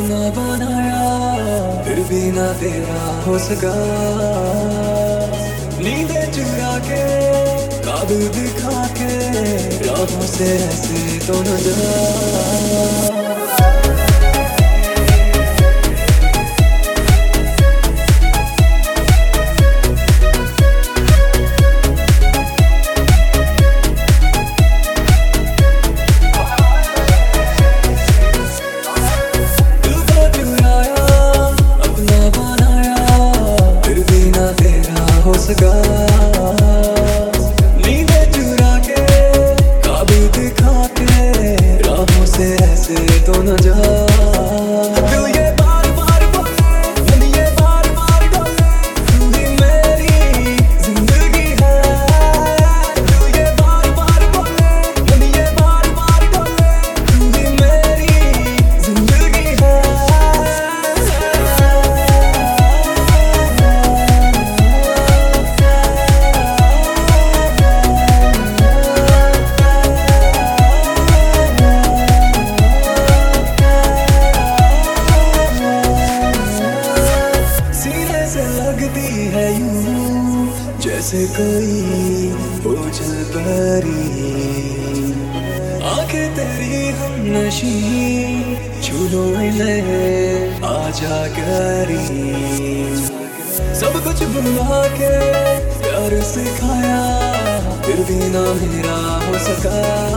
अपना बनाया, फिर भी ना तेरा हो सका। नींदें चुरा के, काबिल दिखा के, राहों से ऐसे तो न जा। नींदें चुरा के, काबिल दिखा के, राहों से ऐसे तो न जा। दिल ये बार बार बोले, मन ये बार बार डोले, तू ही मेरी जिंदगी है। दिल ये बार बार बोले, मन ये बार बार डोले, तू ही मेरी जिंदगी है। लगती है यूं जैसे कोई ओझल परी, आंखें तेरी हमनशी, छू लो इन्हें आजा करी। सब कुछ भुला के प्यार सिखाया, फिर भी ना मेरा हो सका।